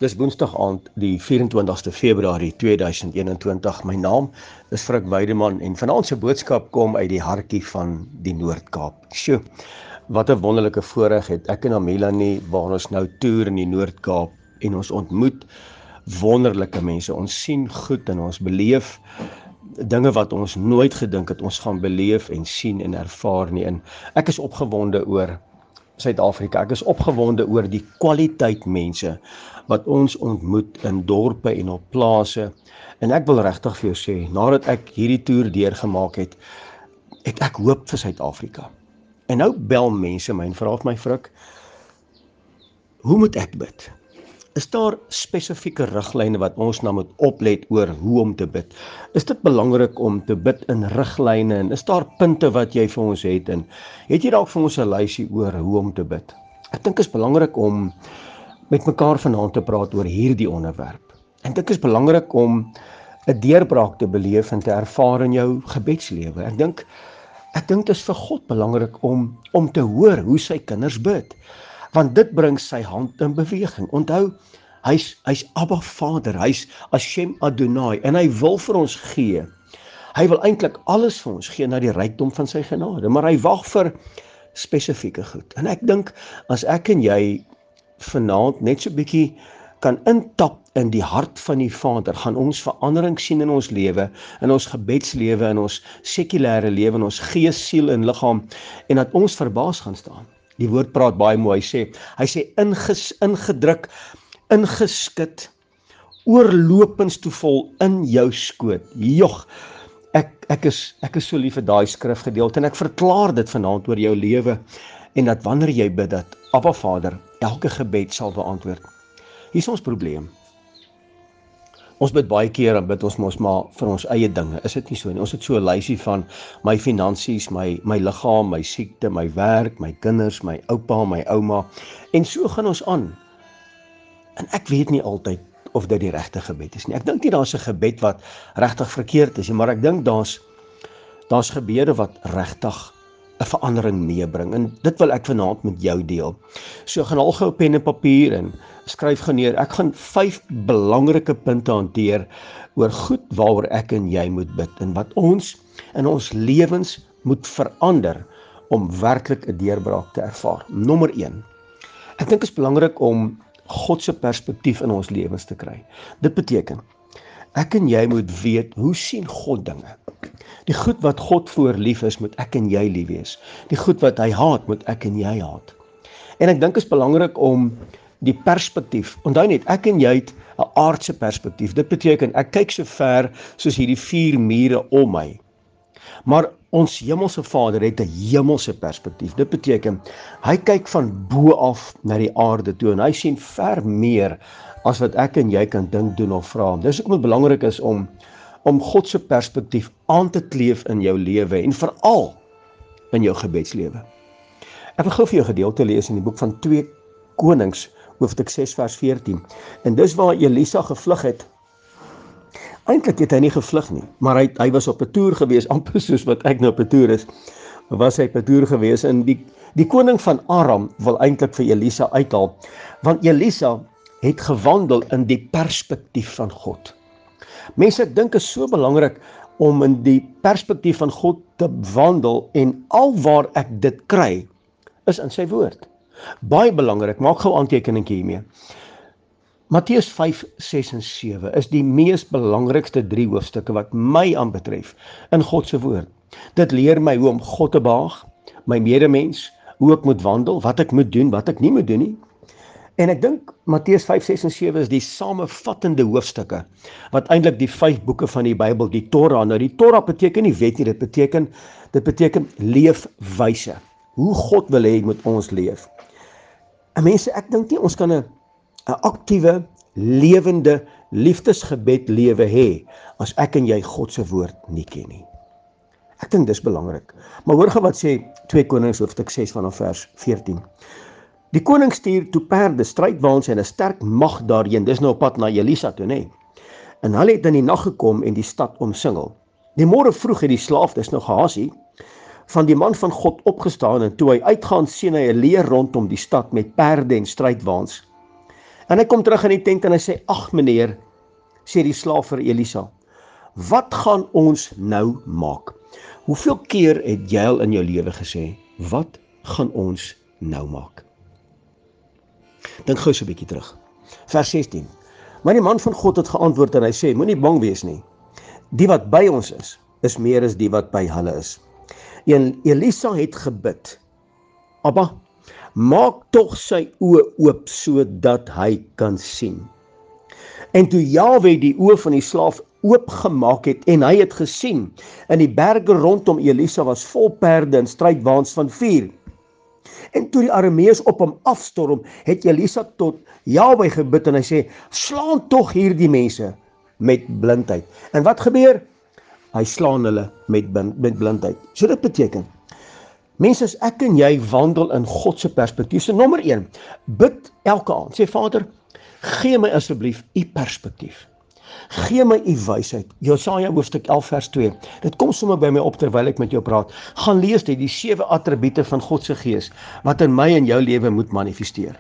Dis Woensdag aand, die 24ste Februarie 2021. My naam is Frik Weideman en vanaand se boodskap kom uit die hartjie van die Noord-Kaap. Sjoe, wat 'n wonderlike voorreg het ek en Melanie waar ons nou toer in die Noord-Kaap en ons ontmoet wonderlike mense. Ons sien goed en ons beleef dinge wat ons nooit gedink het ons gaan beleef en sien en ervaar nie. En ek is opgewonde oor Suid-Afrika. Ek is opgewonde oor die kwaliteit mense wat ons ontmoet in dorpe en op plase. En ek wil regtig vir jou sê, nadat ek hierdie toer deurgemaak het, ek hoop vir Suid-Afrika. En nou bel mense my en vra vir my, Frik, hoe moet ek bid? Is daar spesifieke riglyne wat ons nou moet oplet oor hoe om te bid? Is dit belangrik om te bid in riglyne en is daar punte wat jy vir ons het en het jy dalk vir ons 'n lysie oor hoe om te bid? Ek dink is belangrik om met mekaar vanaand te praat oor hierdie onderwerp. Ek dink is belangrik om 'n deurbraak te beleef en te ervaar in jou gebedslewe. Ek dink dit is vir God belangrik om te hoor hoe sy kinders bid. Want dit bring sy hand in beweging. Onthou, hy's Abba Vader, hy's Hashem Adonai en hy wil vir ons gee. Hy wil eintlik alles vir ons gee na die rykdom van sy genade, maar hy wag vir spesifieke goed. En ek dink as ek en jy vanaand net so 'n bietjie kan intap in die hart van die Vader, gaan ons verandering sien in ons lewe, in ons gebedslewe, in ons sekulêre lewe, in ons gees, siel en liggaam en dat ons verbaas gaan staan. Die woord praat baie mooi, hy sê ingedruk, ingeskit, oorlopends toe vol in jou skoot. Jog, ek is so lief vir daai skrifgedeelte en ek verklaar dit vanaand oor jou lewe en dat wanneer jy bid dat Abba Vader elke gebed sal beantwoord. Hier is ons probleem. Ons bid baie keer en bid ons mos maar vir ons eie dinge. Is dit nie so nie? Ons het so 'n lysie van my finansies, my liggaam, my siekte, my werk, my kinders, my oupa, my ouma. En so gaan ons aan. En ek weet nie altyd of dit die regte gebed is nie. Ek dink nie daar's 'n gebed wat regtig verkeerd is nie, maar ek dink daar's gebede wat regtig 'n verandering meebring. En dit wil ek vanaand met jou deel. So gaan al gou pen en papier en skryf geneer. Ek gaan 5 belangrike punte hanteer oor goed waaroor ek en jy moet bid en wat ons in ons lewens moet verander om werklik 'n deurbraak te ervaar. Nommer 1. Ek dink dit is belangrik om God se perspektief in ons lewens te kry. Dit beteken ek en jy moet weet hoe sien God dinge. Die goed wat God voor lief is, moet ek en jy lief wees. Die goed wat hy haat, moet ek en jy haat. En ek dink dit is belangrik om die perspektief, onthou net, ek en jy het 'n aardse perspektief. Dit beteken, ek kyk so ver soos hierdie 4 mure om my. Maar ons hemelse Vader het 'n hemelse perspektief. Dit beteken, hy kyk van bo af na die aarde toe en hy sien ver meer as wat ek en jy kan dink, doen of vra. Dis hoekom dit belangrik is om God se perspektief aan te kleef in jou lewe en veral in jou gebedslewe. Ek wil gou vir jou gedeelte lees in die boek van 2 Konings, hoofstuk 6 vers 14. En dis waar Elisa gevlug het. Eintlik het hy nie gevlug nie, maar hy was op 'n toer gewees, amper soos wat ek nou op 'n toer is. Was hy op 'n toer gewees en die koning van Aram wil eintlik vir Elisa uithaal, want Elisa het gewandel in die perspektief van God. Mense, ek dink is so belangrik om in die perspektief van God te wandel en alwaar ek dit kry, is in sy woord. Baie belangrik, maak gou aantekeningkie hiermee. Matteus 5, 6 en 7 is die mees belangrikste 3 hoofstukke wat my aanbetref in God se woord. Dit leer my hoe om God te behaag, my medemens, hoe ek moet wandel, wat ek moet doen, wat ek nie moet doen nie. En ek dink Matteus 5, 6 en 7 is die samevattende hoofstukke wat eintlik die 5 boeke van die Bybel, die Torah. Nou die Torah beteken nie wet nie, dit beteken leefwyse. Hoe God wil hê moet ons leef. En mense, ek dink nie ons kan 'n aktiewe, lewende liefdesgebed lewe hê as ek en jy God se woord nie ken nie. Ek dink dis belangrik. Maar hoor gou wat sê 2 Konings hoofstuk 6 vanaf vers 14. Die koning stuur toe perde, strydwaans en 'n sterk mag daarheen. Dis nou op pad na Elisa toe, nê. En hulle het in die nag gekom en die stad omsingel. Die môre vroeg het die slaaf, dis nou Gehasie, van die man van God opgestaan en toe hy uitgaan sien hy 'n leer rondom die stad met perde en strydwaans. En hy kom terug in die tent en hy sê, ag meneer, sê die slaaf vir Elisa, wat gaan ons nou maak? Hoeveel keer het jy al in jou lewe gesê, wat gaan ons nou maak? Dink gou so 'n bietjie terug. Vers 16. Maar die man van God het geantwoord en hy sê, moenie bang wees nie. Die wat by ons is meer as die wat by hulle is. En Elisa het gebid, Abba, maak tog sy oë oop sodat hy kan sien. En toe Jahwe die oë van die slaaf oopgemaak het en hy het gesien, en die berge rondom Elisa was vol perde en strydwaans van vuur. En toe die Arameërs op hom afstorm, het Elisa tot Jahwe gebid en hy sê, slaan tog hierdie mense met blindheid. En wat gebeur? Hy slaan hulle met blindheid. So dit beteken, mense, as ek en jy wandel in God se perspektief, so nommer 1, bid elke aand, sê Vader, gee my asseblief u perspektief. Gee my u wysheid. Jesaja hoofstuk 11 vers 2. Dit kom sommer by my op terwyl ek met jou praat. Gaan lees dit, die 7 attribute van God se gees wat in my en jou lewe moet manifesteer.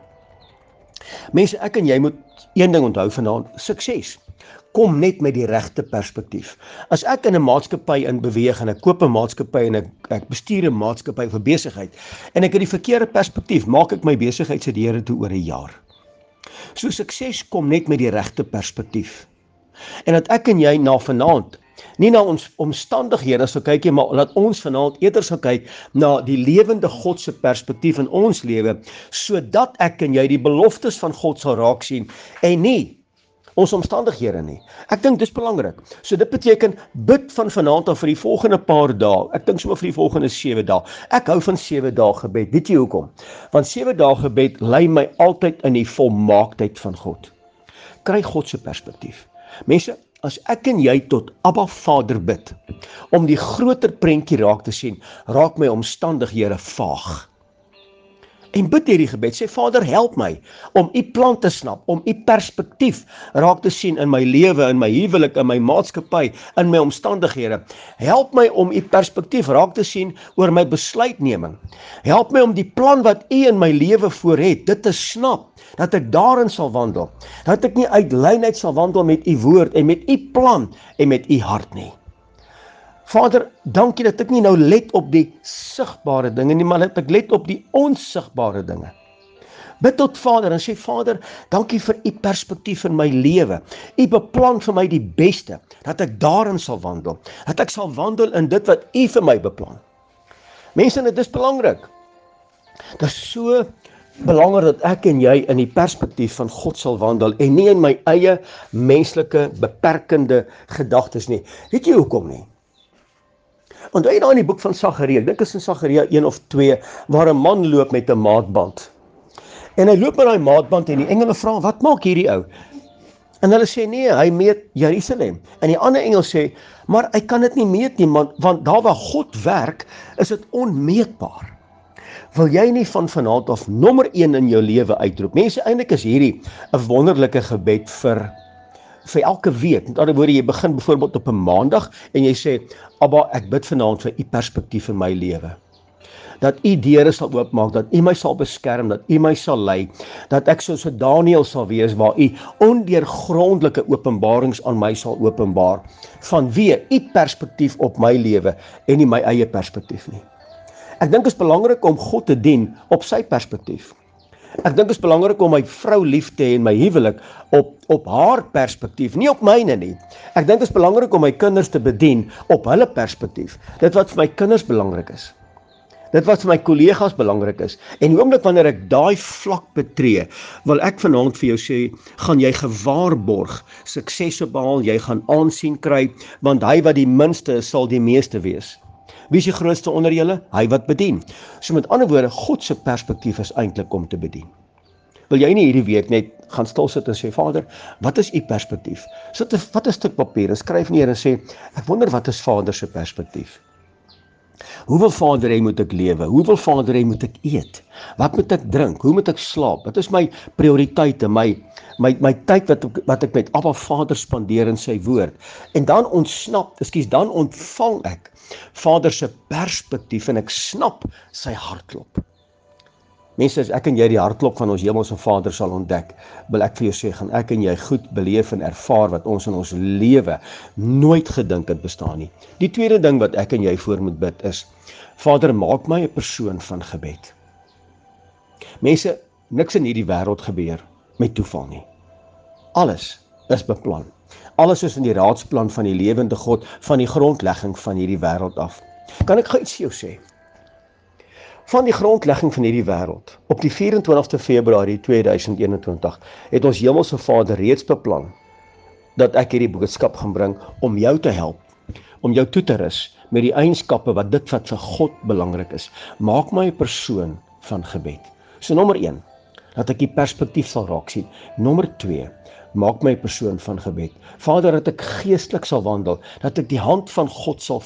Mense, ek en jy moet een ding onthou vanaand, sukses kom net met die regte perspektief. As ek in 'n maatskappy in beweeg en ek koop 'n maatskappy en ek bestuur 'n maatskappy vir besigheid en ek het die verkeerde perspektief, maak ek my besigheid se deure toe oor 'n jaar. So sukses kom net met die regte perspektief. En dat ek en jy na vanaand, nie na ons omstandighede sal kyk nie, maar dat ons vanaand eerder sal kyk na die lewende God se perspektief in ons lewe, sodat ek en jy die beloftes van God sal raak sien en nie ons omstandighede nie. Ek dink dis belangrik. So dit beteken bid van vanaand af vir die volgende paar dae. Ek dink sommer vir die volgende 7 dae. Ek hou van 7 dae gebed. Weet jy hoekom? Want 7 dae gebed lei my altyd in die volmaaktheid van God. Kry God se perspektief. Mense, as ek en jy tot Abba Vader bid, om die groter prentjie raak te sien, raak my omstandighede vaag. En bid hierdie gebed, sê Vader, help my om u plan te snap, om u perspektief raak te sien in my lewe, in my huwelik, in my maatskappy, in my omstandighede. Help my om u perspektief raak te sien oor my besluitneming. Help my om die plan wat u in my lewe voor het, dit te snap, dat ek daarin sal wandel, dat ek nie uit lynheid sal wandel met u woord en met u plan en met u hart nie. Vader, dankie dat ek nie nou let op die sigbare dinge nie, maar dat ek let op die onsigbare dinge. Bid tot Vader en sê, Vader, dankie vir u perspektief in my lewe. U beplan vir my die beste, dat ek daarin sal wandel, dat ek sal wandel in dit wat u vir my beplan. Mense, dit is belangrik. Dit is so belangrik dat ek en jy in die perspektief van God sal wandel en nie in my eie menslike beperkende gedagtes nie. Weet jy hoekom nie? Onthou jy daar in die boek van Sagaria, ek dink is in Sagaria 1 of 2, waar 'n man loop met 'n maatband. En hy loop met daai maatband en die engele vra, wat maak hierdie ou? En hulle sê, nee, hy meet Jerusalem. En die ander engel sê, maar hy kan dit nie meet nie, want daar waar God werk, is dit onmeetbaar. Wil jy nie van vanaand af nommer 1 in jou lewe uitroep? Mense, eintlik is hierdie 'n wonderlike gebed vir elke week. Met ander woorde, jy begin byvoorbeeld op 'n maandag en jy sê, Abba, ek bid vanaand vir u perspektief in my lewe. Dat u deure sal oopmaak, dat u my sal beskerm, dat u my sal lei, dat ek soos 'n Daniël sal wees, waar u ondeurgrondelike openbarings aan my sal openbaar, vanweë u perspektief op my lewe en nie my eie perspektief nie. Ek dink dit is belangrik om God te dien op sy perspektief. Ek dink dit is belangrik om my vrou lief te hê en my huwelik op haar perspektief, nie op myne nie. Ek dink dit is belangrik om my kinders te bedien op hulle perspektief. Dit wat vir my kinders belangrik is. Dit wat vir my kollegas belangrik is. En die oomblik wanneer ek daai vlak betree, wil ek vanaand vir jou sê, gaan jy gewaarborg suksese behaal, jy gaan aansien kry, want hy wat die minste is, sal die meeste wees. Wie is die grootste onder julle? Hy wat bedien. So met ander woorde, God se perspektief is eintlik om te bedien. Wil jy nie hierdie week net gaan stil sit en sê, Vader, wat is u perspektief? Sit wat 'n stuk papier en skryf neer en sê, ek wonder wat is Vader se perspektief? Hoe wil Vader hê moet ek lewe? Hoe wil Vader hê moet ek eet? Wat moet ek drink? Hoe moet ek slaap? Wat is my prioriteite, my tyd wat ek met Abba Vader spandeer in sy woord? En dan dan ontvang ek Vader se perspektief en ek snap sy hartklop. Mense, as ek en jy die hartklop van ons hemelse Vader sal ontdek, wil ek vir jou sê, gaan ek en jy goed beleef en ervaar wat ons in ons lewe nooit gedink het bestaan nie. Die tweede ding wat ek en jy voor moet bid is, Vader, maak my 'n persoon van gebed. Mense, niks in hierdie wêreld gebeur met toeval nie. Alles is beplan. Alles is in die raadsplan van die lewende God, van die grondlegging van hierdie wêreld af. Kan ek gou iets vir jou sê? Van die grondlegging van hierdie wêreld, op die 24 Februarie 2021, het ons hemelse Vader reeds beplan, dat ek hierdie boodskap gaan bring, om jou te help, om jou toe te rus, met die eienskappe wat dit wat vir God belangrik is. Maak my 'n persoon van gebed. So nommer 1, dat ek die perspektief sal raak sien. Nommer 2, maak my 'n persoon van gebed. Vader, dat ek geestelik sal wandel, dat ek die hand van God sal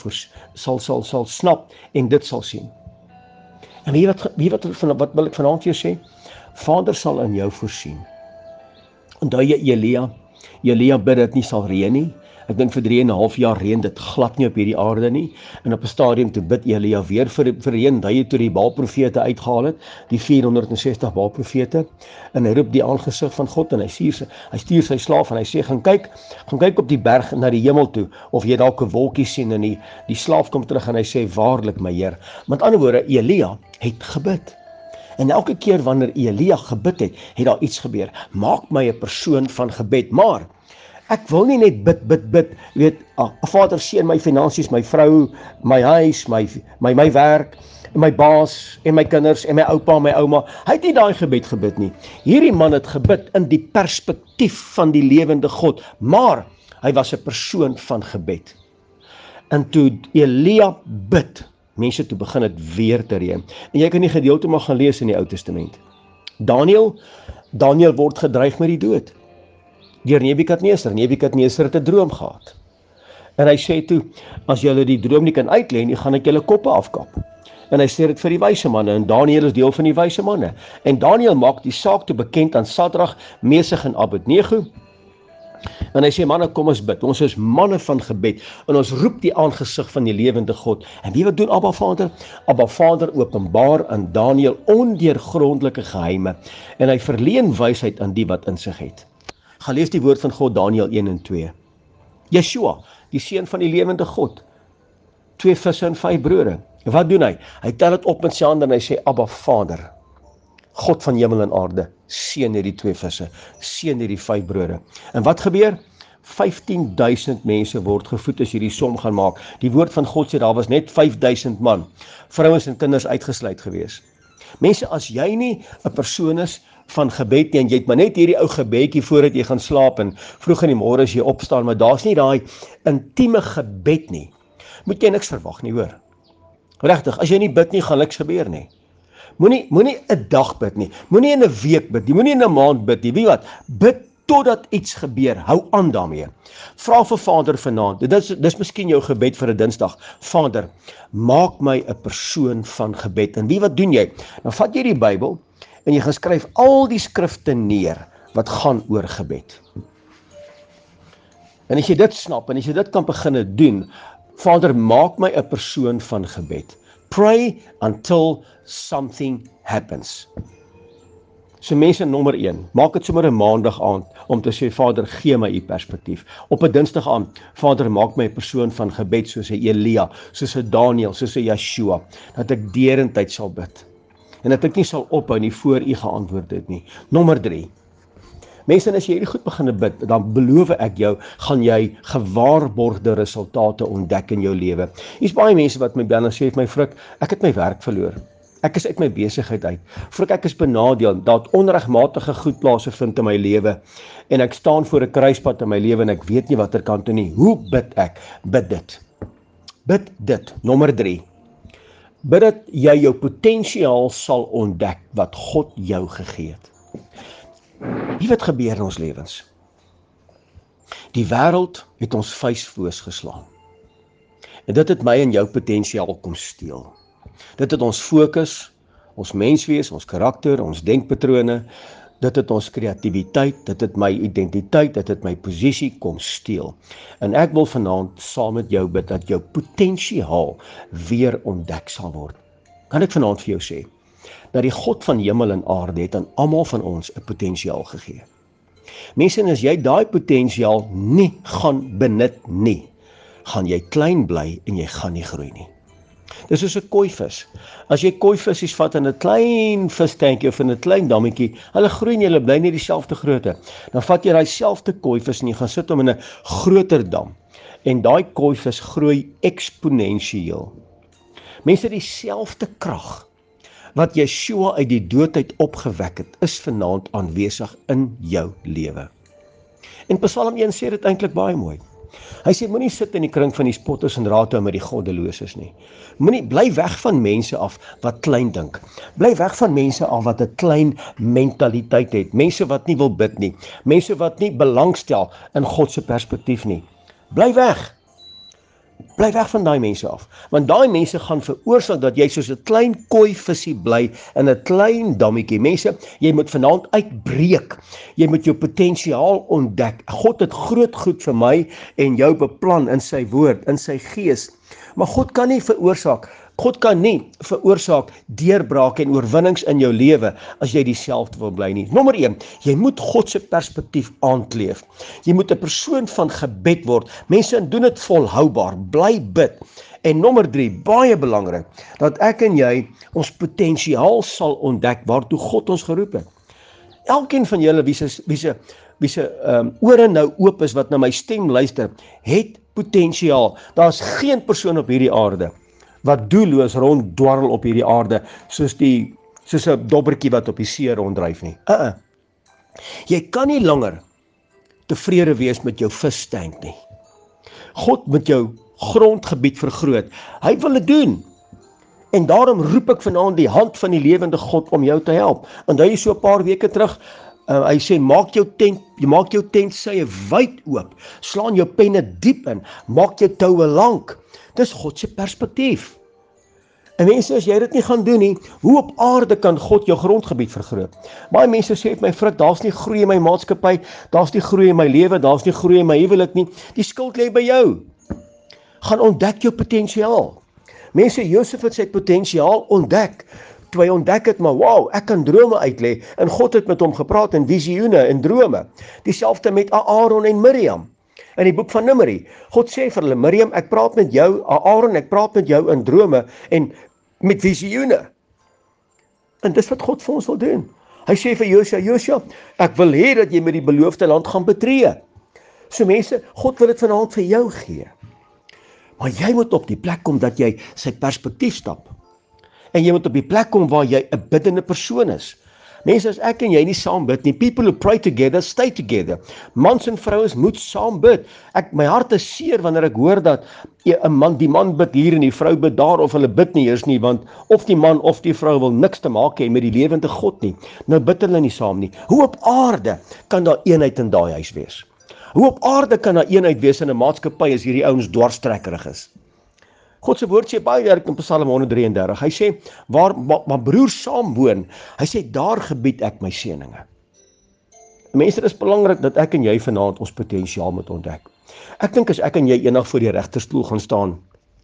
snap en dit sal sien. En wat wil ek vanaand vir jou sê? Vader sal in jou voorsien. Onthou jy Elia bid dit nie sal reën nie. Ek dink vir 3,5 jaar reën dit glad nie op hierdie aarde nie. En op 'n stadium toe bid Elia weer vir reën, daai toe die Baalprofete uitgehaal het, die 460 Baalprofete, en hy roep die aangesig van God en hy stuur sy slaaf en hy sê, gaan kyk op die berg na die hemel toe, of jy dalk 'n wolkie sien, en die slaaf kom terug en hy sê, waarlik my Heer. Met ander woorde, Elia het gebid. En elke keer wanneer Elia gebid het, het daar iets gebeur. Maak my 'n persoon van gebed, maar ek wil nie net bid, weet, Vader seën my finansies, my vrou, my huis, my werk, my baas, en my kinders, en my oupa, en my ouma. Hy het nie daai gebed gebid nie. Hierdie man het gebid in die perspektief van die lewende God, maar hy was 'n persoon van gebed. En toe Elia bid, mense toe begin het weer te reën. En jy kan die gedeelte maar gaan lees in die Ou Testament. Daniel word gedreig met die dood deur Nebukadneser. Nebukadneser het 'n droom gehad. En hy sê toe, as julle die droom nie kan uitlê nie, gaan ek julle koppe afkap. En hy sê dit vir die wyse manne, en Daniel is deel van die wyse manne. En Daniel maak die saak toe bekend aan Sadrag, Mesach en Abednego. En hy sê, manne, kom ons bid. Ons is manne van gebed, en ons roep die aangesig van die lewende God. En wie wat doen Abba Vader? Abba Vader openbaar aan Daniel ondeurgrondelike geheime, en hy verleen wysheid aan die wat in sig het. Gaan lees die woord van God, Daniel 1 en 2. Yeshua, die seun van die lewende God, 2 visse en 5 brode. Wat doen hy? Hy tel dit op met sy hande en hy sê, Abba Vader, God van hemel en aarde, seën hierdie 2 visse, seën hierdie 5 brode. En wat gebeur? 15.000 mense word gevoed as jy die som gaan maak. Die woord van God sê, daar was net 5.000 man, vrouens en kinders uitgesluit gewees. Mense, as jy nie 'n persoon is van gebed nie, en jy het maar net hierdie ou gebedjie voordat jy gaan slaap, en vroeg in die môre as jy opstaan, maar daar's nie daai intieme gebed nie, moet jy niks verwag nie, hoor. Regtig, as jy nie bid nie, gaan niks gebeur nie. Moenie 'n dag bid nie, moenie in 'n week bid nie, moenie in 'n maand bid nie, weet wat, bid totdat iets gebeur, hou aan daarmee. Vra vir Vader vanaand, dis miskien jou gebed vir 'n Dinsdag, Vader, maak my 'n persoon van gebed. En wie wat doen jy? Dan vat jy die Bybel, en jy gaan skryf al die skrifte neer, wat gaan oor gebed. En as jy dit snap, en as jy dit kan begin doen, Vader, maak my 'n persoon van gebed. Pray until something happens. So mense, nommer 1, maak dit sommer 'n maandag aand, om te sê, Vader, gee my u perspektief. Op 'n Dinsdag aand, Vader, maak my 'n persoon van gebed, soos 'n Elia, soos 'n Daniel, soos 'n Yeshua, dat ek derentyd sal bid. En dat ek nie sal ophou nie voor u geantwoord het nie. Nommer 3. Mense, as jy hierdie goed begin bid, dan beloof ek jou, gaan jy gewaarborgde resultate ontdek in jou lewe. Hier's baie mense wat my bel en sê, my Frik, ek het my werk verloor. Ek is uit my besigheid uit. Frik, ek is benadeel, dat onregmatige goed plaasvind in my lewe, en ek staan voor 'n kruispunt in my lewe, en ek weet nie watter kant toe nie. Hoe bid ek? Bid dit. Bid dit. Nommer 3. Bid dat jy jou potensiaal sal ontdek, wat God jou gegee het. Wie wat gebeur in ons lewens? Die wêreld het ons vuisvoos geslaan. En dit het my en jou potensiaal kom steel. Dit het ons fokus, ons menswees, ons karakter, ons denkpatrone, dit het ons kreatiwiteit, dit het my identiteit, dit het my posisie kom steel. En ek wil vanaand saam met jou bid dat jou potensiaal weer ontdek sal word. Kan ek vanaand vir jou sê? dat die God van hemel en aarde het aan almal van ons 'n potensiaal gegee. Mense, en as jy daai potensiaal nie gaan benut nie, gaan jy klein bly en jy gaan nie groei nie. Dis soos 'n kooivis. As jy kooivissies vat in 'n klein vistankie of in 'n klein dammetjie, hulle groei nie, hulle bly nie dieselfde grootte. Dan vat jy daai selfde kooivis en jy gaan sit hom in 'n groter dam. En daai kooivis groei eksponensieel. Mense, dieselfde krag wat Yeshua uit die dood uit opgewek het, is vanaand aanwesig in jou lewe. En Psalm 1 sê dit eintlik baie mooi. Hy sê, moenie sit in die kring van die spotters en raad hou met die goddeloses nie. Bly weg van mense af wat klein dink. Bly weg van mense af wat 'n klein mentaliteit het. Mense wat nie wil bid nie. Mense wat nie belangstel in God se perspektief nie. Bly weg. Bly weg van daai mense af, want daai mense gaan veroorsaak dat jy soos 'n klein kooivisie bly in 'n klein dammetjie. Mense, jy moet vanaand uitbreek. Jy moet jou potensiaal ontdek. God het groot goed vir my en jou beplan in sy woord, in sy gees. Maar God kan nie veroorsaak deurbrake en oorwinnings in jou lewe as jy dieselfde wil bly nie. Nommer 1, jy moet God se perspektief aankleef. Jy moet 'n persoon van gebed word. Mense, doen dit volhoubaar, bly bid. En nommer 3, baie belangrik, dat ek en jy ons potensiaal sal ontdek waartoe God ons geroep het. Elkeen van julle wie se ore nou oop is wat na my stem luister, het potensiaal. Daar's geen persoon op hierdie aarde wat doelloos ronddwarrel op hierdie aarde, soos 'n dobbertjie wat op die see ronddryf nie. Jy kan nie langer tevrede wees met jou visstank nie. God moet jou grondgebied vergroot. Hy wil dit doen. En daarom roep ek vanaand die hand van die lewende God om jou te help. En hy is so 'n paar weke terug, hy sê, maak jou tent sye wyd oop, slaan jou penne diep in, maak jou toue lank. Dis God se perspektief. En mense, as jy dit nie gaan doen nie, hoe op aarde kan God jou grondgebied vergroot? Baie mense sê vir my, Frik, daar's nie groei in my maatskappy, daar's nie groei in my lewe, daar's nie groei in my huwelik nie. Die skuld lê by jou. Gaan ontdek jou potensiaal. Mense, Josef het sy potensiaal ontdek. Toe hy ontdek het, maar wow, ek kan drome uitlê, en God het met hom gepraat in visioene en drome. Dieselfde met Aaron en Miriam. In die boek van Numeri, God sê vir hulle, Miriam, ek praat met jou, Aaron, ek praat met jou in drome en met visioene. En dis wat God vir ons wil doen. Hy sê vir Josua, ek wil hê dat jy met die beloofde land gaan betree. So mense, God wil dit vanaand vir jou gee. Maar jy moet op die plek kom dat jy sy perspektief stap. En jy moet op die plek kom waar jy 'n biddende persoon is. Mense, as ek en jy nie saam bid nie, people who pray together, stay together. Mans en vrouens moet saam bid. My hart is seer wanneer ek hoor dat die man bid hier en die vrou bid daar, of hulle bid nie eers nie, want of die man of die vrou wil niks te maak hê met die lewende God nie. Nou bid hulle nie saam nie. Hoe op aarde kan daar eenheid in daai huis wees? Hoe op aarde kan daar eenheid wees in 'n maatskappy as hierdie ouens dwarstrekkerig is? God se woord sê baie sterk in Psalm 133. Hy sê, waar broers saam woon, hy sê, daar gebied ek my seëninge. Mense, dit is belangrik dat ek en jy vanaand ons potensiaal moet ontdek. Ek dink as ek en jy eendag voor die regterstoel gaan staan,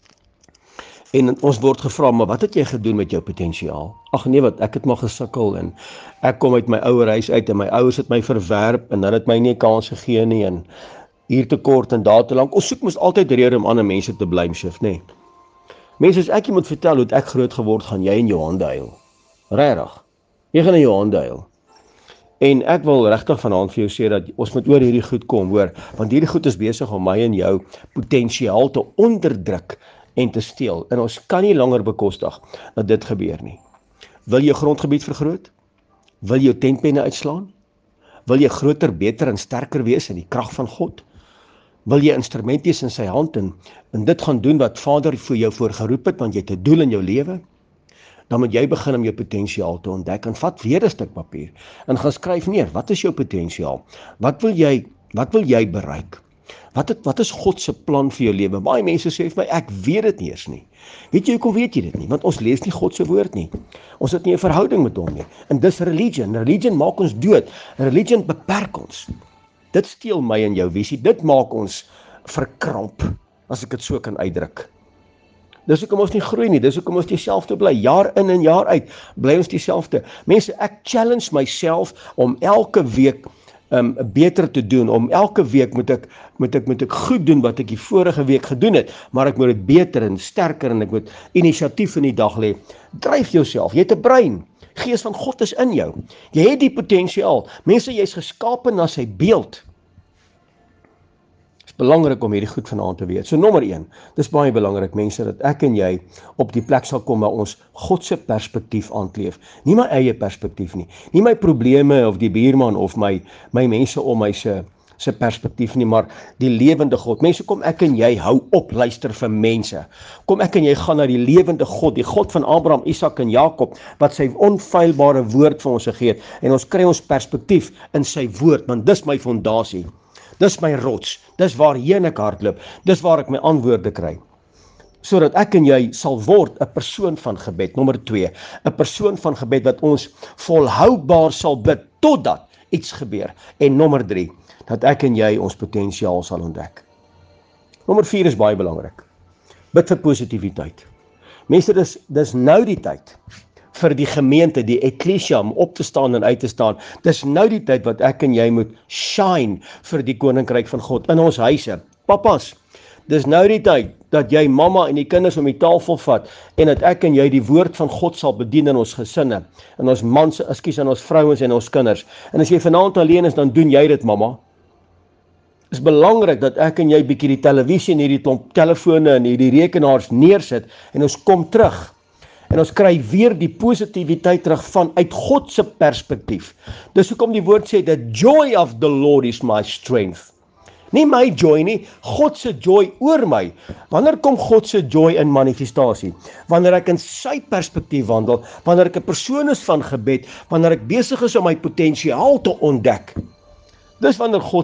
en ons word gevra, maar wat het jy gedoen met jou potensiaal? Ag nee, wat, ek het maar gesukkel, en ek kom uit my ouer huis uit, en my ouers het my verwerp, en dan het my nie 'n kans gegee nie, en hier te kort en daar te lank. Ons soek mos altyd rede om ander mense te blame shift, nee. Mense, as ek jy moet vertel hoe ek groot geword, gaan jy in jou hande huil. Regtig. Jy gaan in jou hande huil. En ek wil regtig vanaand vir jou sê dat ons moet oor hierdie goed kom, hoor, want hierdie goed is besig om my en jou potensiaal te onderdruk en te steel. En ons kan nie langer bekostig dat dit gebeur nie. Wil jy grondgebied vergroot? Wil jy jou tentpenne uitslaan? Wil jy groter, beter en sterker wees in die krag van God? Wil jy instrument wees in sy hand en dit gaan doen wat Vader vir jou voorgeroep het, want jy het 'n doel in jou lewe? Dan moet jy begin om jou potensiaal te ontdek, en vat weer 'n stuk papier en gaan skryf neer, wat is jou potensiaal? Wat wil jy bereik? Wat is God se plan vir jou lewe? Baie mense sê vir my, ek weet dit nie eers nie. Weet jy hoekom weet jy dit nie? Want ons lees nie God se woord nie. Ons het nie 'n verhouding met hom nie. En dis religion. Religion maak ons dood. Religion beperk ons. Dit steel my en jou visie. Dit maak ons verkramp, as ek dit so kan uitdruk. Dis hoekom ons nie groei nie, dis hoekom ons dieselfde bly, jaar in en jaar uit, bly ons dieselfde. Mense, ek challenge myself om elke week beter te doen, om elke week moet ek goed doen wat ek die vorige week gedoen het, maar ek moet dit beter en sterker en ek moet inisiatief in die dag lê. Dryf jouself, jy het 'n brein, Gees van God is in jou, jy het die potensiaal, mense, jy is geskape na sy beeld. Dit is belangrik om hierdie goed vanaand te weet. So nommer 1, dis baie belangrik mense, dat ek en jy op die plek sal kom waar ons God se perspektief aankleef. Nie my eie perspektief nie, nie my probleme of die buurman of my mense om my se perspektief nie, maar die lewende God. Mense, kom ek en jy hou op luister vir mense. Kom ek en jy gaan na die lewende God, die God van Abraham, Isak en Jakob, wat sy onfeilbare woord vir ons gegee het, en ons kry ons perspektief in sy woord, want dis my fondasie. Dis my rots, dis waarheen ek hardloop, dis waar ek my antwoorde kry. Sodat ek en jy sal word 'n persoon van gebed. Nommer 2, 'n persoon van gebed wat ons volhoubaar sal bid totdat iets gebeur. En nommer 3, dat ek en jy ons potensiaal sal ontdek. Nommer 4 is baie belangrik. Bid vir positiwiteit. Mense, dis nou die tyd vir die gemeente, die eklesia, om op te staan en uit te staan. Dis nou die tyd wat ek en jy moet shine vir die koninkryk van God in ons huise. Papas, dis nou die tyd dat jy mamma en die kinders om die tafel vat en dat ek en jy die woord van God sal bedien in ons gesinne, in ons mans, in ons vrouens en ons kinders. En as jy vanaand alleen is, dan doen jy dit, mamma. Is belangrik dat ek en jy bietjie die televisie en hierdie klomp telefone en hierdie rekenaars neersit en ons kom terug. En ons kry weer die positiwiteit terug vanuit God se perspektief. Dis hoekom die woord sê, the joy of the Lord is my strength. Nie my joy nie, God se joy oor my. Wanneer kom God se joy in manifestasie? Wanneer ek in sy perspektief wandel, wanneer ek 'n persoon is van gebed, wanneer ek besig is om my potensiaal te ontdek. Dis wanneer God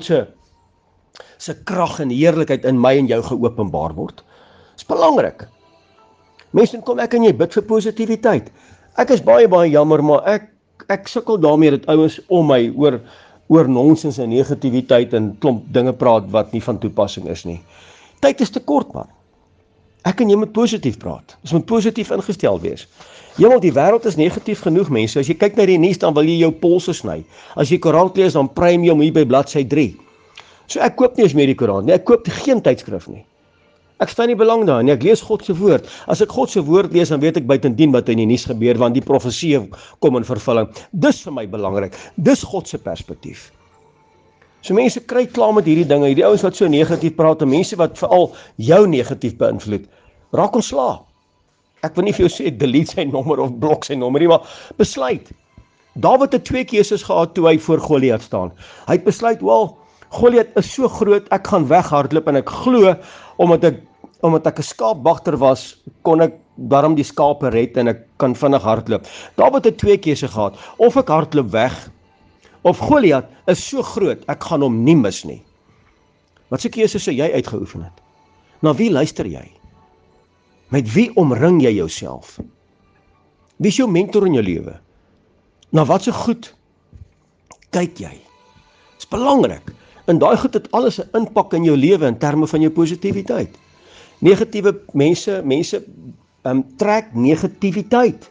se krag en heerlikheid in my en jou geopenbaar word. Dis belangrik. Mense, kom ek en jy bid vir positiwiteit. Ek is baie jammer, maar ek sukkel daarmee dat ouens om my oor nonsens en negativiteit en klomp dinge praat wat nie van toepassing is nie. Tyd is te kort, man. Ek en jy moet positief praat. Ons moet positief ingestel wees. Want die wêreld is negatief genoeg, mense. As jy kyk na die nuus, dan wil jy jou polse sny. As jy koerant lees, dan prym jy om hier by bladsy 3. So ek koop nie eens meer die koerant nie. Ek koop geen tydskrif nie. Ek staan nie belang daarin nie, ek lees God se woord. As ek God se woord lees, dan weet ek buitendien wat in die nuus gebeur, want die profesie kom in vervulling. Dis vir my belangrik. Dis God se perspektief. So mense kry klaar met hierdie dinge, hierdie ouens wat so negatief praat, en mense wat veral jou negatief beïnvloed. Raak ontslae. Ek wil nie vir jou sê delete sy nommer of blok sy nommer nie, maar besluit. Dawid het 2 keuses gehad toe hy voor Goliat staan. Hy het besluit, Goliat is so groot, ek gaan weghardloop, en ek glo, omdat ek 'n skaapwagter was, kon ek daarom die skape red en ek kan vinnig hardloop. Dawid het 2 keuses gehad, of ek hardloop weg, of Goliat is so groot, ek gaan hom nie mis nie. Wat se keuse sou jy uitgeoefen het? Na wie luister jy? Met wie omring jy jouself? Wie is jou mentor in jou lewe? Na wat se goed kyk jy? Dit is belangrik. En daai goed het alles 'n impak in jou lewe in terme van jou positiwiteit. Negatiewe mense trek negativiteit.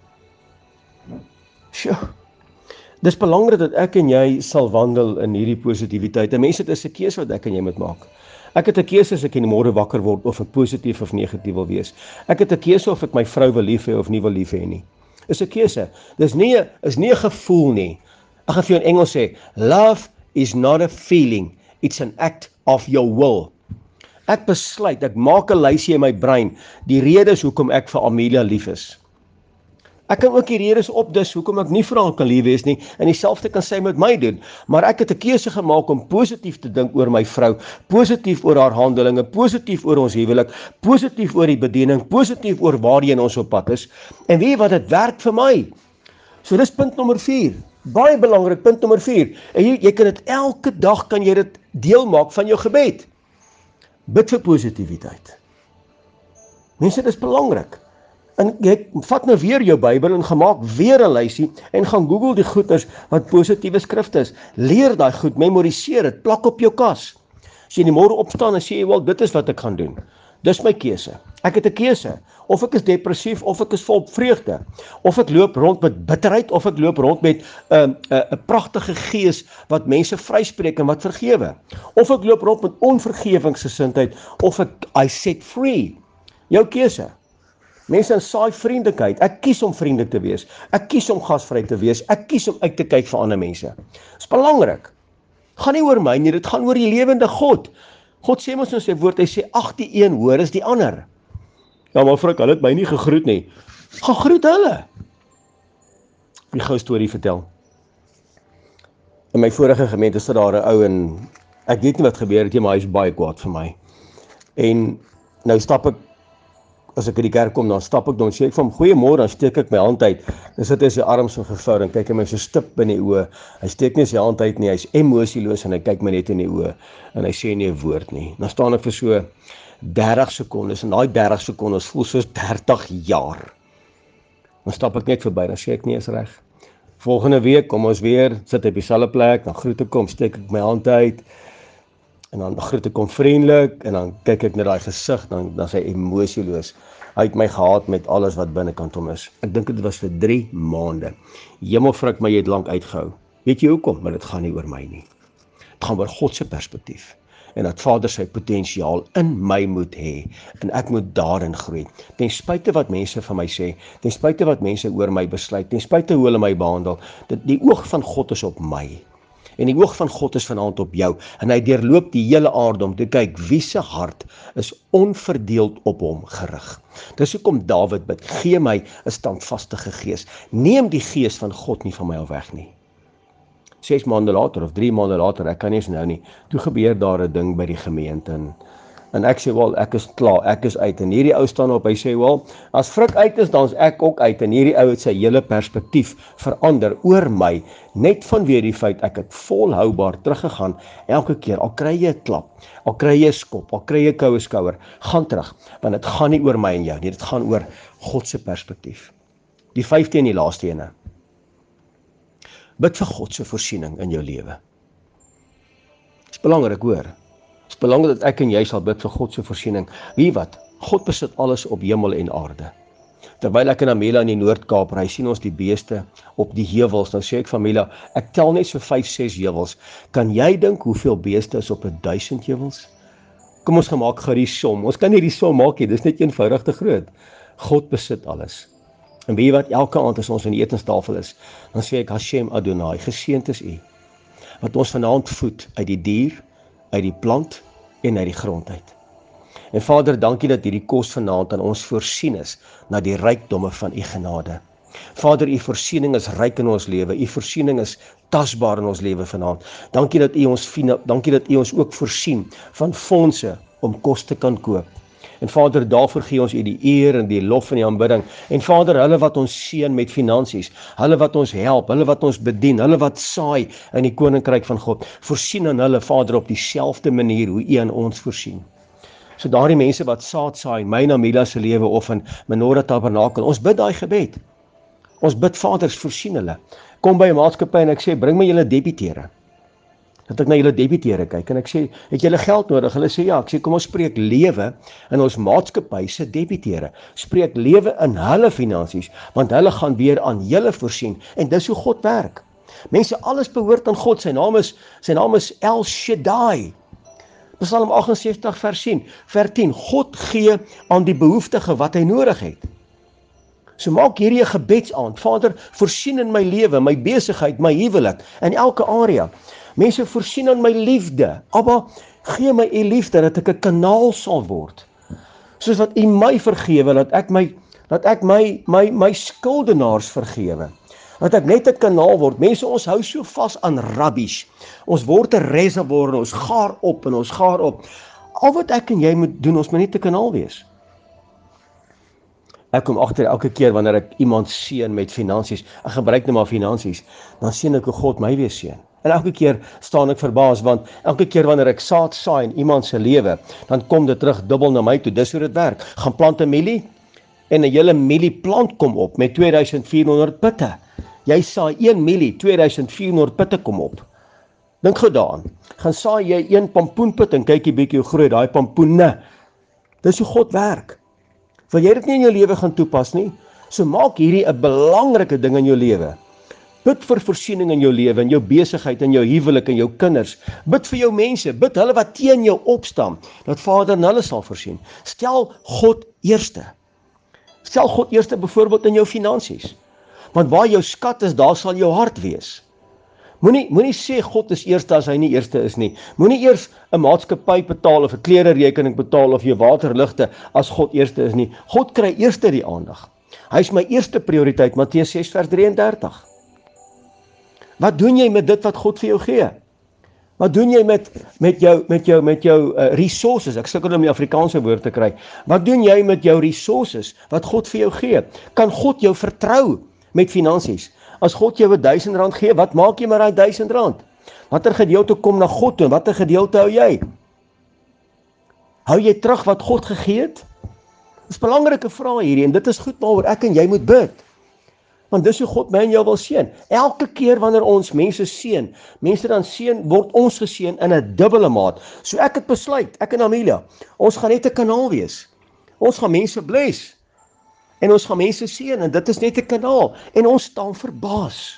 Sjoe. Dis belangrik dat ek en jy sal wandel in hierdie positiwiteit. En mense, dit is 'n keuse wat ek en jy moet maak. Ek het 'n keuse as ek in die môre wakker word of ek positief of negatief wil wees. Ek het 'n keuse of ek my vrou wil lief hê of nie wil lief hê nie. Is 'n keuse. Dis nie 'n gevoel nie. Ek gaan vir jou in Engels sê, love is not a feeling, it's an act of your will. Ek besluit, ek maak 'n lysie in my brein, die redes hoekom ek vir Amelia lief is. Ek kan ook die redes opdis hoekom ek nie vir haar kan lief wees nie, en dieselfde kan sy met my doen, maar ek het 'n keuse gemaak om positief te dink oor my vrou, positief oor haar handelinge, positief oor ons huwelik, positief oor die bediening, positief oor waarheen ons op pad is, en weet jy wat, dit werk vir my. So dis punt nommer 4. Baie belangrik, punt nommer 4. En jy kan dit elke dag, kan jy dit deel maak van jou gebed. Bid vir positiwiteit. Mense, dit is belangrik. En jy vat nou weer jou Bybel en gemaak weer 'n lysie en gaan Google die goeders wat positiewe skrifte is. Leer daai goed, memoriseer dit, plak op jou kas. As jy in die môre opstaan en sê jy, wel, dit is wat ek gaan doen. Dis my keuse. Ek het 'n keuse. Of ek is depressief, of ek is vol vreugde. Of ek loop rond met bitterheid, of ek loop rond met 'n pragtige gees wat mense vryspreek en wat vergewe. Of ek loop rond met onvergewingsgesindheid, of I set free. Jou keuse. Mense saai vriendelikheid. Ek kies om vriendelik te wees. Ek kies om gasvry te wees. Ek kies om uit te kyk vir ander mense. Dis belangrik. Gaan nie oor my nie, dit gaan oor die lewende God. God sê ons in sy woord, hy sê, ag die een hoor is die ander. Ja, maar vrek, hulle het my nie gegroet nie. Gaan groet hulle. Die gou storie vertel. In my vorige gemeente sit daar 'n ou en ek weet nie wat gebeur het nie, maar hy is baie kwaad vir my. En nou stap ek, as ek in die kerk kom, dan stap ek, dan sê ek vir hom, goeiemôre, dan steek ek my hand uit. Dan sit hy sy arms so gevou en kyk hy my so stip in die oë. Hy steek nie sy hand uit nie, hy's emosieloos en hy kyk my net in die oë en hy sê nie 'n woord nie. Dan staan ek vir so 30 sekondes en daai 30 sekondes voel soos 30 jaar. Dan stap ek net verby, dan sê ek nie is reg. Volgende week kom ons weer, sit op dieselfde plek, dan groet ek hom, steek ek my hand uit en dan groet ek hom vriendelik en dan kyk ek na daai gesig, dan is hy emosieloos. Hy het my gehaat met alles wat binnekant hom is. Ek dink dit was vir 3 maande. Hemelfrik, maar jy het lank uitgehou. Weet jy hoekom? Maar dit gaan nie oor my nie. Dit gaan oor God se perspektief. En dat Vader sy potensiaal in my moet hê en ek moet daarin groei. Ten spyte wat mense van my sê, ten spyte wat mense oor my besluit, ten spyte hoe hulle my behandel, die oog van God is op my. En die oog van God is vanaand op jou. En hy deurloop die hele aarde om te kyk wie se hart is onverdeeld op hom gerig. Dis hoekom Dawid bid, gee my 'n standvastige gees. Neem die gees van God nie van my af weg nie. 6 maande later of 3 maande later, ek kan nie eens nou nie, toe gebeur daar 'n ding by die gemeente en ek sê, wel, ek is klaar, ek is uit. En hierdie ou staan op, hy sê, wel, as Frik uit is, dan is ek ook uit. En hierdie ou het sy hele perspektief verander oor my, net vanweer die feit, ek het volhoubaar teruggegaan, elke keer, al kry jy 'n klap, al kry jy 'n skop, al kry jy 'n koue skouer, gaan terug, want dit gaan nie oor my en jou nie, dit gaan oor God se perspektief. Die 5de en die laaste ene. Bid vir God se voorsiening in jou lewe. Dit is belangrik, hoor. Dit is belangrik dat ek en jy sal bid vir God se voorsiening. Wie wat? God besit alles op hemel en aarde. Terwyl ek en Amela in die Noord-Kaap ry, sien ons die beeste op die heuwels. Nou sê ek vir Amela, ek tel net so 5-6 heuwels. Kan jy dink hoeveel beeste is op 1000 heuwels? Kom ons gemaak gou die som. Ons kan nie die som maak nie, dis net eenvoudig te groot. God besit alles. En weet jy wat, elke aand as ons aan die etenstafel is, dan sê ek, Hashem Adonai, geseënd is U, wat ons vanaand voed uit die dier, uit die plant en uit die grond uit. En Vader, dankie dat hierdie kos vanaand aan ons voorsien is, na die rykdomme van U genade. Vader, U voorsiening is ryk in ons lewe, U voorsiening is tasbaar in ons lewe vanaand. Dankie dat U ons ook voorsien van fondse om kos te kan koop. En Vader, daarvoor gee ons U die eer en die lof en die aanbidding. En Vader, hulle wat ons seën met finansies, hulle wat ons help, hulle wat ons bedien, hulle wat saai in die koninkryk van God, voorsien aan hulle, Vader, op dieselfde manier hoe U aan ons voorsien. So daardie mense wat saad saai, my en Amila se lewe of in Menorah Tabernakel, ons bid daai gebed. Ons bid, Vader, voorsien hulle. Kom by 'n maatskappy en ek sê, bring my julle debiteure. Dat ek na julle debiteure kyk en ek sê, het julle geld nodig? Hulle sê ja. Ek sê, kom ons spreek lewe in ons maatskappy se debiteure. Spreek lewe in hulle finansies, want hulle gaan weer aan julle voorsien. En dis hoe God werk. Mense, alles behoort aan God. Sy naam is El Shaddai. Psalm 78 vers 10. God gee aan die behoeftige wat hy nodig het. So maak hierdie 'n gebedsaand. Vader, voorsien in my lewe, my besigheid, my huwelik, in elke area. Mense, voorsien in my liefde. Abba, gee my U liefde, dat ek 'n kanaal sal word. Soos wat U my vergewe, dat ek my skuldenaars vergewe. Dat ek net 'n kanaal word. Mense, ons hou so vas aan rubbish. Ons word 'n reservoir en ons gaar op en ons gaar op. Al wat ek en jy moet doen, ons moet net 'n kanaal wees. Ek kom agter elke keer wanneer ek iemand seën met finansies, ek gebruik nou maar finansies, dan seën ek hoe God my weer seën. En elke keer staan ek verbaas, want elke keer wanneer ek saad saai in iemand se lewe, dan kom dit terug dubbel na my toe. Dis hoe dit werk. Gaan plant 'n mielie en 'n hele mielieplant kom op met 2400 pitte. Jy saai 1 mielie, 2400 pitte kom op. Dink gou daaraan. Gaan saai jy 1 pampoenpit en kyk jy bietjie hoe groot daai pampoene Dis hoe God werk. Wil jy dit nie in jou lewe gaan toepas nie? So maak hierdie 'n belangrike ding in jou lewe. Bid vir voorsiening in jou lewe, in jou besigheid, in jou huwelik, in jou kinders. Bid vir jou mense, bid hulle wat teen jou opstaan, dat Vader in hulle sal voorsien. Stel God eerste. Stel God eerste byvoorbeeld in jou finansies. Want waar jou skat is, daar sal jou hart wees. Moenie sê God is eerste as hy nie eerste is nie. Moenie eers 'n maatskappy betaal of 'n klererekening betaal of jou waterligte as God eerste is nie. God kry eerste die aandag. Hy is my eerste prioriteit, Matteus 6 vers 33. Wat doen jy met dit wat God vir jou gee? Wat doen jy met jou resources? Ek sukkel om die Afrikaanse woord te kry. Wat doen jy met jou resources wat God vir jou gee? Kan God jou vertrou met finansies? As God jou R1000 gee, wat maak jy met daai R1000? Watter gedeelte kom na God toe en watter gedeelte hou jy? Hou jy terug wat God gegee het? Dis 'n belangrike vraag hierdie en dit is goed waaroor ek en jy moet bid. Want dis hoe God my en jou wil seën. Elke keer wanneer ons mense seën, mense dan seën, word ons geseën in 'n dubbele maat. So ek het besluit, ek en Amelia, ons gaan net 'n kanaal wees. Ons gaan mense bless. En ons gaan mense seën en dit is net 'n kanaal en ons staan verbaas.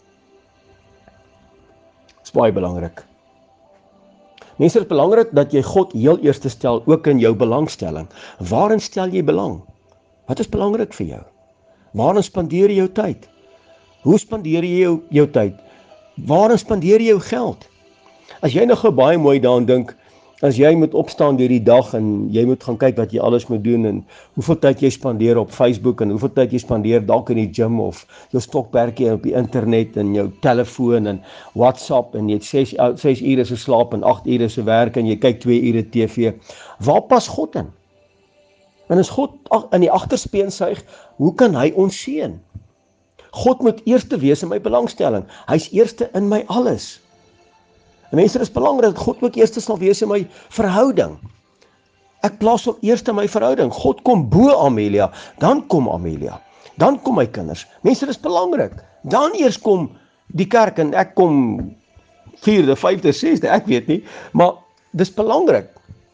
Dis baie belangrik. Mense, dit is belangrik dat jy God heel eerste stel, ook in jou belangstelling. Waarin stel jy belang? Wat is belangrik vir jou? Waarin spandeer jy jou tyd? Hoe spandeer jy jou tyd? Waarin spandeer jy jou geld? As jy nog baie mooi daaraan dink, as jy moet opstaan deur die dag en jy moet gaan kyk wat jy alles moet doen en hoeveel tyd jy spandeer op Facebook en hoeveel tyd jy spandeer dalk in die gym of jou stokperdjie op die internet en jou telefoon en WhatsApp en jy het 6 ure se slaap en 8 ure se werk en jy kyk 2 ure TV. Waar pas God in? En as God in die agterspeen suig, hoe kan hy ons seën? God moet eerste wees in my belangstelling. Hy's eerste in my alles. En mense, dit is belangrik dat God ook eerste sal wees in my verhouding. Ek plaas hom eerste in my verhouding. God kom bo Amelia, dan kom Amelia. Dan kom my kinders. Mense, dit is belangrik. Dan eers kom die kerk en ek kom 4de, 5de, 6de, ek weet nie, maar dis belangrik.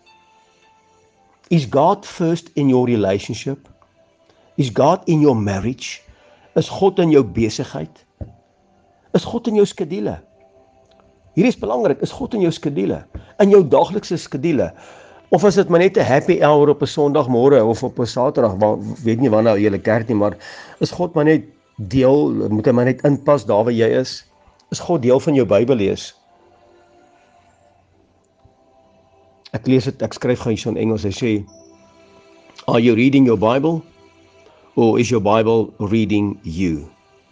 Is God first in your relationship? Is God in your marriage? Is God in jou besigheid? Is God in jou skedule? Hier is belangrik, is God in jou skedule? In jou daaglikse skedule? Of is dit maar net 'n happy hour op 'n Sondagmôre of op 'n Saterdag, weet nie wanneer jy kerk nie, maar is God maar net deel, moet hy maar net inpas daar waar jy is? Is God deel van jou Bybel lees? Ek lees dit, ek skryf gaan hier so in Engels, hy sê, are you reading your Bible? Or is your Bible reading you?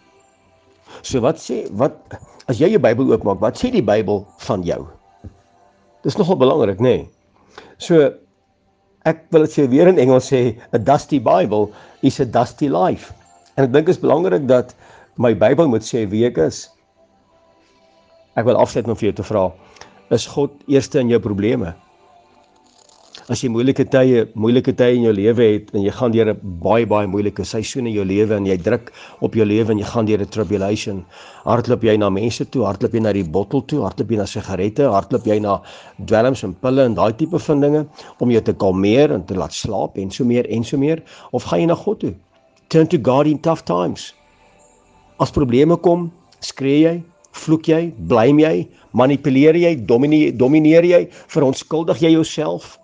So as jy jou Bybel oopmaak, wat sê die Bybel van jou? Dis nogal belangrik, nê? Nee? So, ek wil dit sê weer in Engels sê, a dusty Bible is a dusty life. En ek dink is belangrik dat my Bybel moet sê wie ek is. Ek wil afsluit om vir jou te vra, is God eerste in jou probleme? As jy moeilike tye in jou lewe het en jy gaan deur 'n baie moeilike seisoen in jou lewe en jy druk op jou lewe en jy gaan deur 'n tribulation, hardloop jy na mense toe, hardloop jy na die bottel toe, hardloop jy na sigarette, hardloop jy na dwelms en pille en daai tipe van dinge om jou te kalmeer en te laat slaap en so meer, of gaan jy na God toe? Turn to God in tough times. As probleme kom, skree jy, vloek jy, blame jy, manipuleer jy, domineer jy, verontskuldig jy jouself?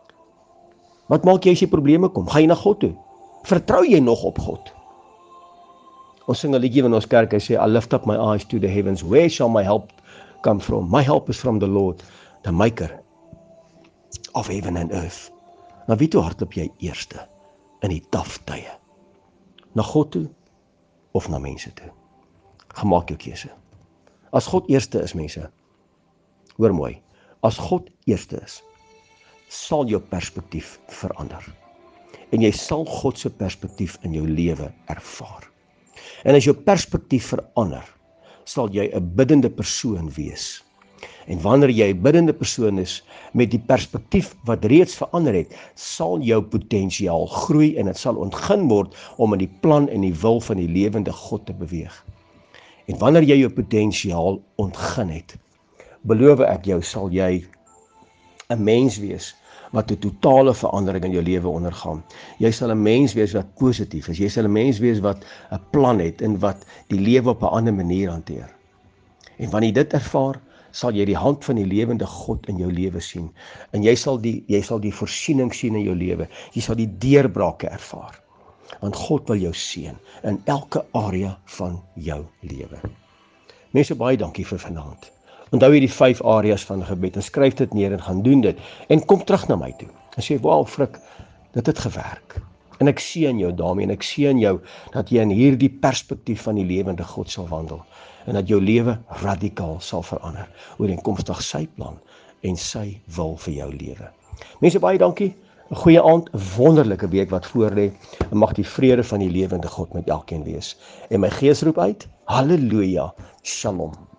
Wat maak jy as jy probleme kom? Ga jy na God toe? Vertrou jy nog op God? Ons sing 'n liedjie in ons kerk, hy sê, I lift up my eyes to the heavens, where shall my help come from? My help is from the Lord, the maker of heaven and earth. Na wie toe hardloop jy eerste in die tough tye? Na God toe of na mense toe? Gemaak jou keuse. As God eerste is, mense, hoor mooi, as God eerste is, sal jou perspektief verander. En jy sal God se perspektief in jou lewe ervaar. En as jou perspektief verander, sal jy 'n biddende persoon wees. En wanneer jy 'n biddende persoon is met die perspektief wat reeds verander het, sal jou potensiaal groei en dit sal ontgin word om in die plan en die wil van die lewende God te beweeg. En wanneer jy jou potensiaal ontgin het, beloof ek jou, sal jy 'n mens wees wat 'n totale verandering in jou lewe ondergaan. Jy sal 'n mens wees wat positief is. Jy sal 'n mens wees wat 'n plan het en wat die lewe op 'n ander manier hanteer. En wanneer jy dit ervaar, sal jy die hand van die lewende God in jou lewe sien. En jy sal die voorsiening sien in jou lewe. Jy sal die deurbrake ervaar. Want God wil jou seën in elke area van jou lewe. Mense, baie dankie vir vanaand. Onthou jy die 5 areas van gebed en skryf dit neer en gaan doen dit. En kom terug na my toe. En sê, "Wow, Frik, dit het gewerk." En ek seën jou daarmee en ek seën jou dat jy in hierdie perspektief van die lewende God sal wandel. En dat jou lewe radikaal sal verander ooreenkomstig sy plan en sy wil vir jou lewe. Mense, baie dankie. 'n Goeie aand, 'n wonderlike week wat voorlê. En mag die vrede van die lewende God met elkeen wees. En my gees roep uit, halleluja, shalom.